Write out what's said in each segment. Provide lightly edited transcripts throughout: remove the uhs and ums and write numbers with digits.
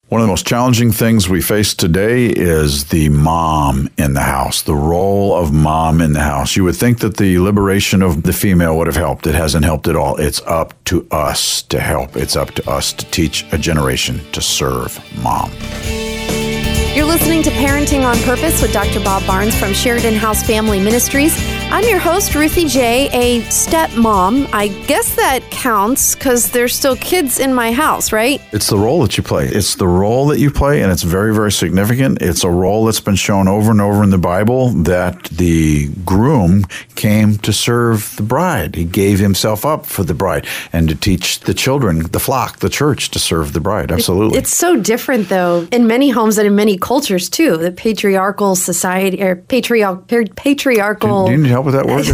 One of the most challenging things we face today is the mom in the house, the role of mom in the house. You would think that the liberation of the female would have helped. It hasn't helped at all. It's up to us to help. It's up to us to teach a generation to serve mom. You're listening to Parenting on Purpose with Dr. Bob Barnes from Sheridan House Family Ministries. I'm your host, Ruthie J., a stepmom. I guess that counts because there's still kids in my house, right? It's the role that you play. It's the role that you play, and it's very, very significant. It's a role that's been shown over and over in the Bible that the groom came to serve the bride. He gave himself up for the bride and to teach the children, the flock, the church to serve the bride. Absolutely. It's so different, though, in many homes and in many cultures, too. The patriarchal society, or patriarchal... Do you need help with that word?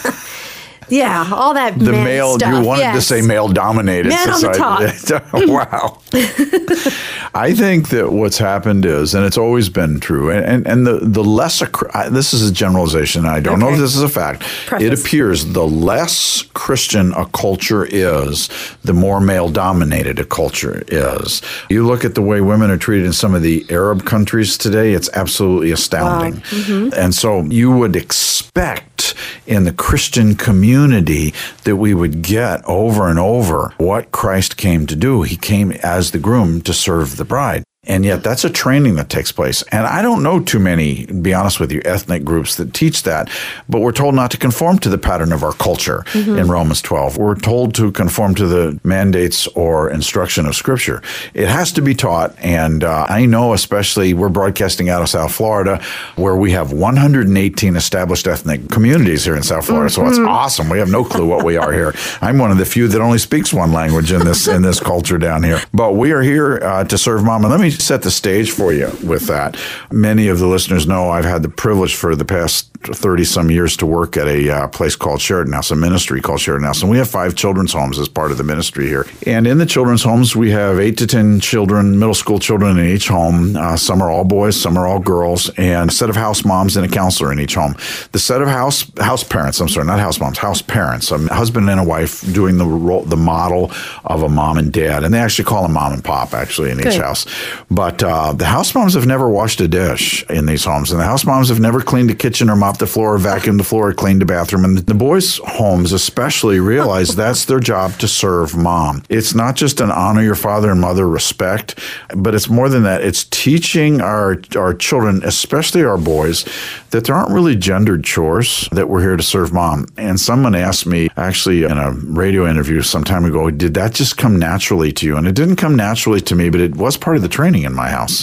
Yeah, all that the man male stuff. You wanted to say male-dominated man society. On the top. Wow. I think that what's happened is, and it's always been true, and the less, this is a generalization, I don't know if this is a fact, It appears the less Christian a culture is, the more male-dominated a culture is. You look at the way women are treated in some of the Arab countries today, it's absolutely astounding. Wow. Mm-hmm. And so you would expect in the Christian community that we would get over and over what Christ came to do. He came as the groom to serve the bride. And yet that's a training that takes place. And I don't know too many, to be honest with you, ethnic groups that teach that. But we're told not to conform to the pattern of our culture in Romans 12. We're told to conform to the mandates or instruction of Scripture. It has to be taught. And I know especially we're broadcasting out of South Florida where we have 118 established ethnic communities here in South Florida. So it's awesome. We have no clue what we are here. I'm one of the few that only speaks one language in this culture down here. But we are here to serve mom. And let me set the stage for you with that. Many of the listeners know I've had the privilege for the past 30-some years to work at a place called Sheridan House, a ministry called Sheridan House. And we have 5 children's homes as part of the ministry here. And in the children's homes, we have 8 to 10 children, middle school children in each home. Some are all boys, some are all girls, and a set of house moms and a counselor in each home. The set of house parents, not house moms, house parents, a husband and a wife doing the model of a mom and dad. And they actually call them mom and pop, actually, in each house. But the house moms have never washed a dish in these homes, and the house moms have never cleaned the kitchen or mopped the floor or vacuumed the floor or cleaned the bathroom. And the boys' homes especially realize that's their job to serve mom. It's not just an honor your father and mother respect, but it's more than that. It's teaching our children, especially our boys, that there aren't really gendered chores, that we're here to serve mom. And someone asked me, actually in a radio interview some time ago, did that just come naturally to you? And it didn't come naturally to me, but it was part of the training in my house.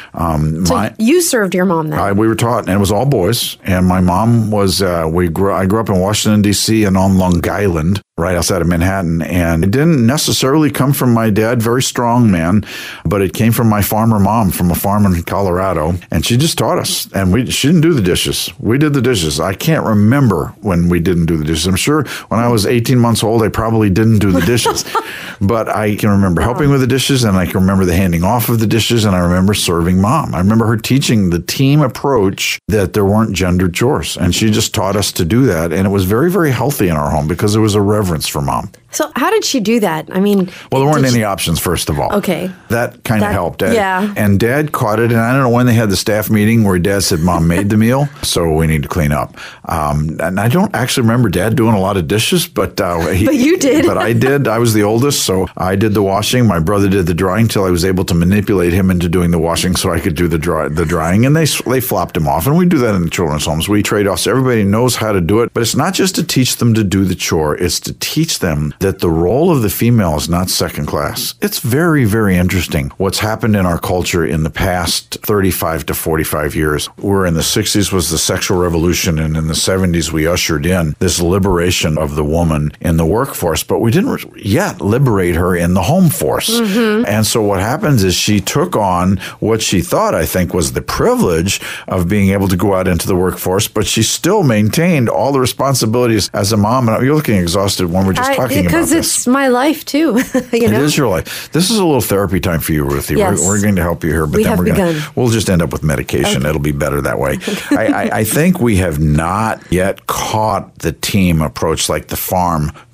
So you served your mom then? We were taught, and it was all boys. And my mom was, I grew up in Washington, D.C. and on Long Island, right outside of Manhattan. And it didn't necessarily come from my dad, very strong man, but it came from my farmer mom from a farm in Colorado. And she just taught us. And she didn't do the dishes. We did the dishes. I can't remember when we didn't do the dishes. I'm sure when I was 18 months old, I probably didn't do the dishes. But I can remember helping with the dishes, and I can remember the handing off of the dishes, and I remember serving mom. I remember her teaching the team approach that there weren't gendered chores. And she just taught us to do that. And it was very, very healthy in our home because there was a reverence for mom. So how did she do that? I mean... Well, there weren't any options, first of all. Okay. That kind of helped. Yeah. And Dad caught it, and I don't know when they had the staff meeting where Dad said, Mom made the meal, so we need to clean up. And I don't actually remember Dad doing a lot of dishes, but... but you did. But I did. I was the oldest, so I did the washing. My brother did the drying till I was able to manipulate him into doing the washing so I could do the drying, and they flopped him off. And we do that in the children's homes. We trade off so everybody knows how to do it, but it's not just to teach them to do the chore. It's to teach them that the role of the female is not second class. It's very, very interesting what's happened in our culture in the past 35 to 45 years. Where in the 60s was the sexual revolution, and in the 70s we ushered in this liberation of the woman in the workforce, but we didn't yet liberate her in the home force. Mm-hmm. And so what happens is she took on what she thought, I think, was the privilege of being able to go out into the workforce, but she still maintained all the responsibilities as a mom. And you're looking exhausted when we're just talking about this. Because it's my life, too. It is your life. This is a little therapy time for you, Ruthie. Yes. We're going to help you here, but we'll just end up with medication. Okay. It'll be better that way. I think we have not yet caught the team approach, like the farm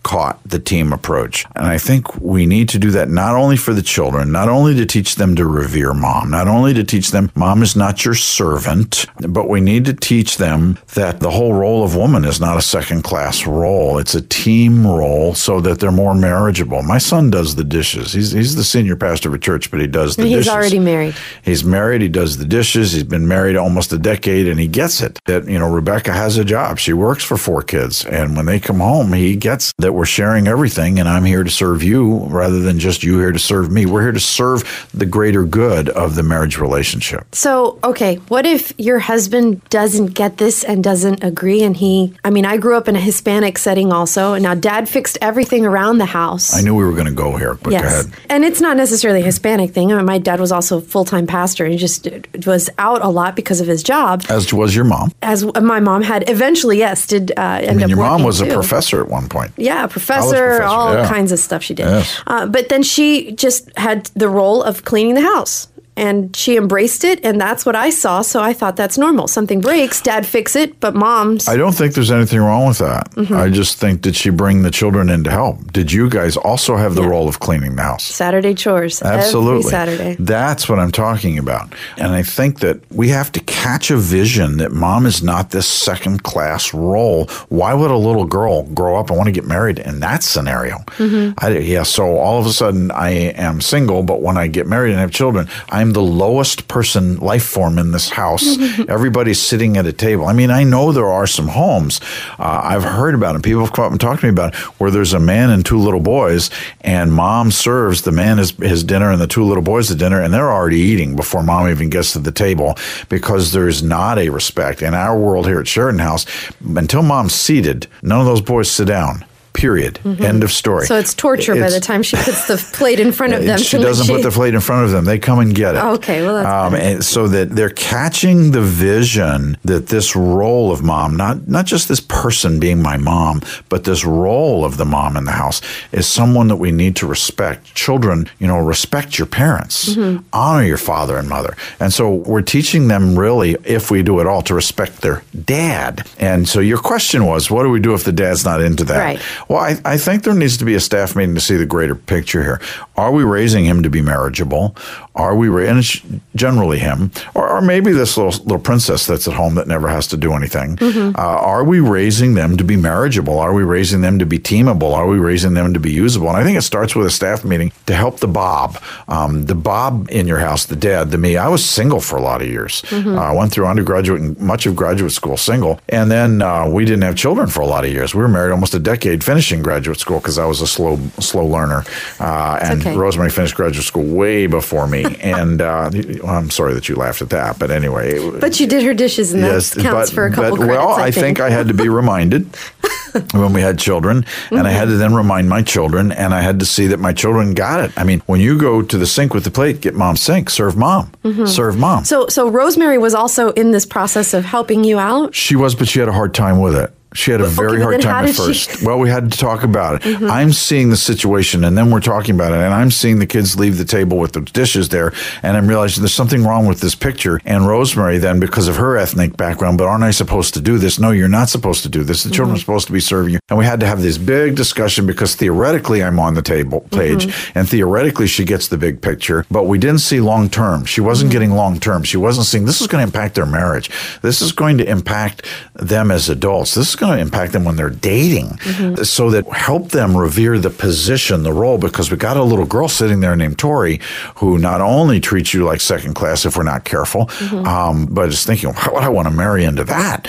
caught the team approach. And I think we need to do that not only for the children, not only to teach them to revere mom, not only to teach them mom is not your servant, but we need to teach them that the whole role of woman is not a second-class role. It's a team role so that they're more marriageable. My son does the dishes. He's the senior pastor of a church, but he does the dishes. He's already married. He's married. He does the dishes. He's been married almost a decade, and he gets it. That, Rebecca has a job. She works for 4 kids, and when they come home, he gets that we're sharing everything, and I'm here to serve you rather than just you here to serve me. We're here to serve the greater good of the marriage relationship. So, okay, what if your husband doesn't get this and doesn't agree? And I grew up in a Hispanic setting also, and now Dad fixed everything around the house. I knew we were going to go here, but yes. Go ahead. And it's not necessarily a Hispanic thing. My dad was also a full-time pastor, and he just was out a lot because of his job. As was your mom. As my mom had eventually, yes, did end up your mom working was too. A professor at one point. Yeah, professor, all kinds of stuff she did. Yes. But then she just had the role of cleaning the house. And she embraced it, and that's what I saw, so I thought that's normal. Something breaks, Dad fix it, but Mom's... I don't think there's anything wrong with that. Mm-hmm. I just think, did she bring the children in to help? Did you guys also have the role of cleaning the house? Saturday chores. Absolutely. Every Saturday. That's what I'm talking about. And I think that we have to catch a vision that Mom is not this second-class role. Why would a little girl grow up and want to get married in that scenario? Mm-hmm. So all of a sudden, I am single, but when I get married and have children, I'm the lowest person, life form in this house. Everybody's sitting at a table. I know there are some homes. I've heard about it. People have come up and talked to me about it, where there's a man and 2 little boys, and Mom serves the man his dinner and the 2 little boys the dinner, and they're already eating before Mom even gets to the table because there's not a respect. In our world here at Sheridan House, until Mom's seated, none of those boys sit down. Period. Mm-hmm. End of story. So it's torture by the time she puts the plate in front of them. She doesn't put the plate in front of them. They come and get it. Oh, okay, well that's and so that they're catching the vision that this role of mom, not just this person being my mom, but this role of the mom in the house is someone that we need to respect. Children, respect your parents. Mm-hmm. Honor your father and mother. And so we're teaching them really, if we do it all, to respect their dad. And so your question was, what do we do if the dad's not into that? Right. Well, I think there needs to be a staff meeting to see the greater picture here. Are we raising him to be marriageable? Are we, and it's generally him, or maybe this little princess that's at home that never has to do anything. Mm-hmm. Are we raising them to be marriageable? Are we raising them to be teamable? Are we raising them to be usable? And I think it starts with a staff meeting to help the Bob. The Bob in your house, the dad, the me. I was single for a lot of years. Mm-hmm. I went through undergraduate and much of graduate school single. And then we didn't have children for a lot of years. We were married almost a decade, finishing graduate school because I was a slow learner. And okay. Rosemary finished graduate school way before me. And I'm sorry that you laughed at that, but anyway. But you did her dishes, and that counts for a couple credits, well, I think I had to be reminded when we had children, and I had to then remind my children, and I had to see that my children got it. When you go to the sink with the plate, get Mom's sink, serve Mom. Mm-hmm. Serve Mom. So Rosemary was also in this process of helping you out? She was, but she had a hard time with it. She had a very hard time at first. Well, we had to talk about it. Mm-hmm. I'm seeing the situation, and then we're talking about it, and I'm seeing the kids leave the table with the dishes there, and I'm realizing there's something wrong with this picture. And Rosemary then, because of her ethnic background, but aren't I supposed to do this? No, you're not supposed to do this. The children are supposed to be serving you. And we had to have this big discussion because theoretically I'm on the table page, and theoretically she gets the big picture, but we didn't see long term. She wasn't getting long term. She wasn't seeing this is going to impact their marriage. This is going to impact them as adults. This is going to impact them when they're dating. So that help them revere the position, the role, because we got a little girl sitting there named Tori who not only treats you like second class if we're not careful, but is thinking, how would I want to marry into that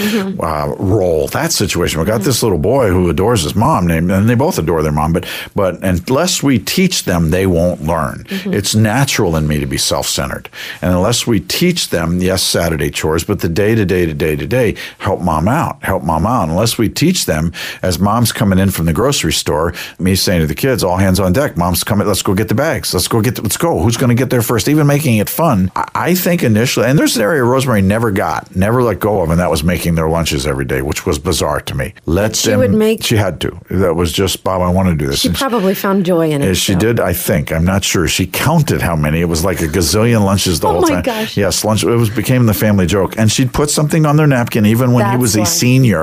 role, that situation? We got this little boy who adores his mom, and they both adore their mom, but unless we teach them, they won't learn. It's natural in me to be self-centered. And unless we teach them, yes, Saturday chores, but the day-to-day, help mom out. Unless we teach them, as Mom's coming in from the grocery store, me saying to the kids, all hands on deck, Mom's coming, let's go get the bags. Let's go. Who's going to get there first? Even making it fun. I think initially, and there's an area Rosemary never let go of, and that was making their lunches every day, which was bizarre to me. She had to. That was just, Bob, I want to do this. She probably found joy in it. She did, I think. I'm not sure. She counted how many. It was like a gazillion lunches the whole time. Oh my gosh. Yes, lunch. It became the family joke. And she'd put something on their napkin, even when he was a senior.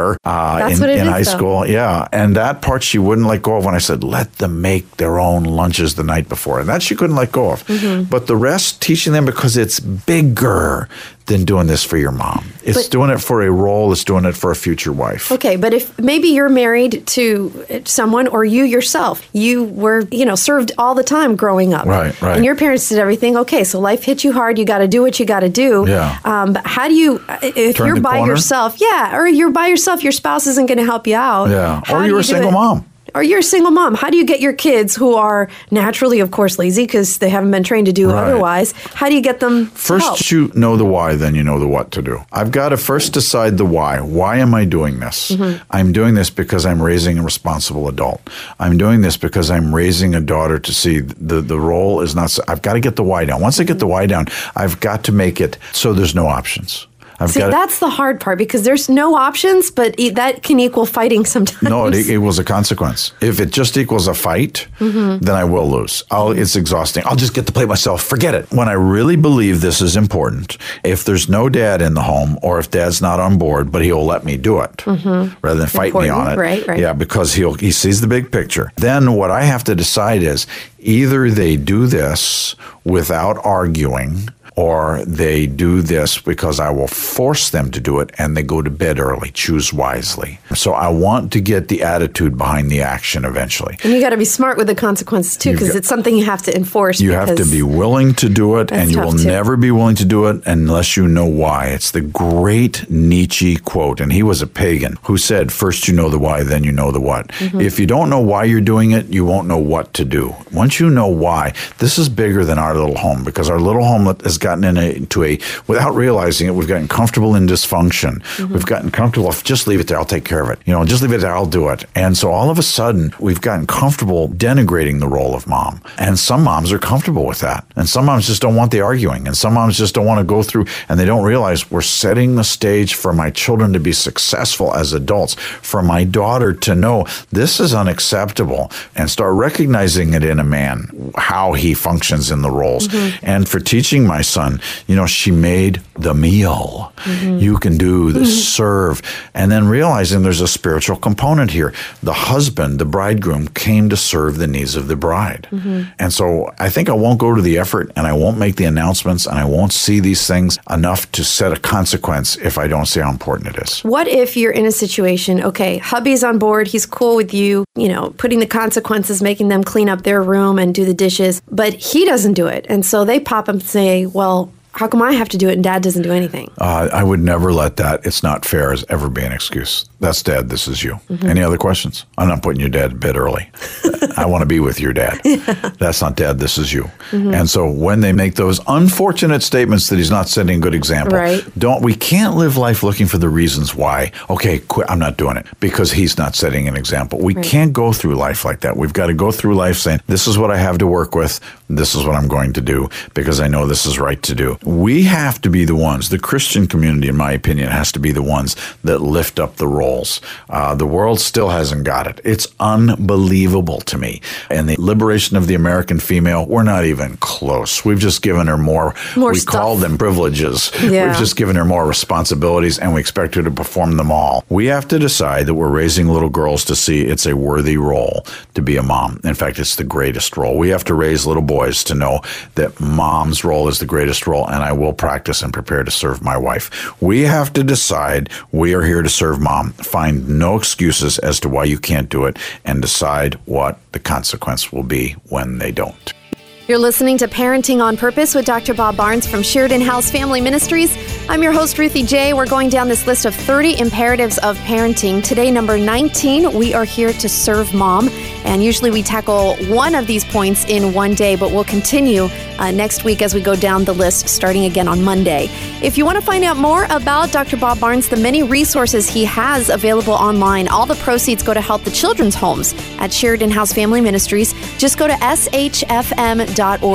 in high school. Yeah. And that part she wouldn't let go of when I said, let them make their own lunches the night before. And that she couldn't let go of. But the rest, teaching them because it's bigger than doing this for your mom. It's doing it for a role. It's doing it for a future wife. Okay, but if maybe you're married to someone, or you yourself, you were, served all the time growing up. Right. And your parents did everything. Okay, so life hit you hard. You got to do what you got to do. Yeah. But how do you, if Turn you're the by corner? yourself, or you're by yourself, your spouse isn't going to help you out. Yeah. How Or do you're you a do single it? mom. Or you're a single mom. How do you get your kids, who are naturally, of course, lazy because they haven't been trained to do otherwise, how do you get them to help? First, you know the why, then you know the what to do. I've got to first decide the why. Why am I doing this? I'm doing this because I'm raising a responsible adult. I'm doing this because I'm raising a daughter to see the role is not, I've got to get the why down. Once I get the why down, I've got to make it so there's no options. That's the hard part, because there's no options, but that can equal fighting sometimes. No, it equals a consequence. If it just equals a fight, then I will lose. It's exhausting. I'll just get to play myself. Forget it. When I really believe this is important, if there's no dad in the home, or if dad's not on board, but he'll let me do it rather than fight me on it. Right. Yeah, because he sees the big picture. Then what I have to decide is either they do this without arguing, or they do this because I will force them to do it, and they go to bed early. Choose wisely. So I want to get the attitude behind the action eventually. And you got to be smart with the consequences too, because it's something you have to enforce. You have to be willing to do it, and you will never be willing to do it unless you know why. It's the great Nietzsche quote, and he was a pagan, who said, first you know the why, then you know the what. If you don't know why you're doing it, you won't know what to do. Once you know why, this is bigger than our little home, because our little home has gotten into a, without realizing it, we've gotten comfortable in dysfunction. We've gotten comfortable, just leave it there, I'll take care of it. Just leave it there, I'll do it. And so all of a sudden, we've gotten comfortable denigrating the role of mom. And some moms are comfortable with that. And some moms just don't want the arguing. And some moms just don't want to go through, and they don't realize we're setting the stage for my children to be successful as adults, for my daughter to know this is unacceptable, and start recognizing it in a man, how he functions in the roles. And for teaching my son, she made the meal. You can do the serve. And then realizing there's a spiritual component here. The husband, the bridegroom, came to serve the needs of the bride. And so I think I won't go to the effort, and I won't make the announcements, and I won't see these things enough to set a consequence if I don't see how important it is. What if you're in a situation, okay, hubby's on board, he's cool with you, putting the consequences, making them clean up their room and do the dishes, but he doesn't do it. And so they pop up and say, well, how come I have to do it and dad doesn't do anything? I would never let that, it's not fair, as ever be an excuse. That's dad, this is you. Any other questions? I'm not putting your dad to bed early. I want to be with your dad. That's not dad, this is you. And so when they make those unfortunate statements that he's not setting a good example, we can't live life looking for the reasons why. Okay, quit, I'm not doing it because he's not setting an example. We can't go through life like that. We've got to go through life saying, this is what I have to work with. This is what I'm going to do because I know this is right to do. We have to be the ones, the Christian community, in my opinion, has to be the ones that lift up the roles. The world still hasn't got it. It's unbelievable to me. And the liberation of the American female, we're not even close. We've just given her more we stuff. call them privileges. Yeah. We've just given her more responsibilities, and we expect her to perform them all. We have to decide that we're raising little girls to see it's a worthy role to be a mom. In fact, it's the greatest role. We have to raise little boys to know that mom's role is the greatest role, and I will practice and prepare to serve my wife. We have to decide we are here to serve mom. Find no excuses as to why you can't do it, and decide what the consequence will be when they don't. You're listening to Parenting on Purpose with Dr. Bob Barnes from Sheridan House Family Ministries. I'm your host, Ruthie J. We're going down this list of 30 imperatives of parenting. Today, number 19, we are here to serve mom. And usually we tackle one of these points in one day, but we'll continue next week as we go down the list, starting again on Monday. If you want to find out more about Dr. Bob Barnes, the many resources he has available online, all the proceeds go to help the children's homes at Sheridan House Family Ministries. Just go to shfm.org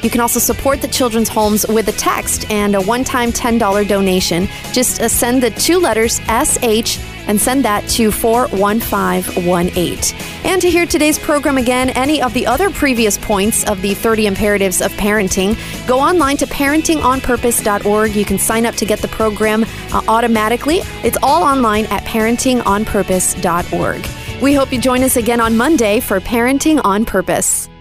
You can also support the Children's Homes with a text and a one-time $10 donation. Just send the 2 letters SH and send that to 41518. And to hear today's program again, any of the other previous points of the 30 imperatives of parenting, go online to parentingonpurpose.org. You can sign up to get the program automatically. It's all online at parentingonpurpose.org. We hope you join us again on Monday for Parenting on Purpose.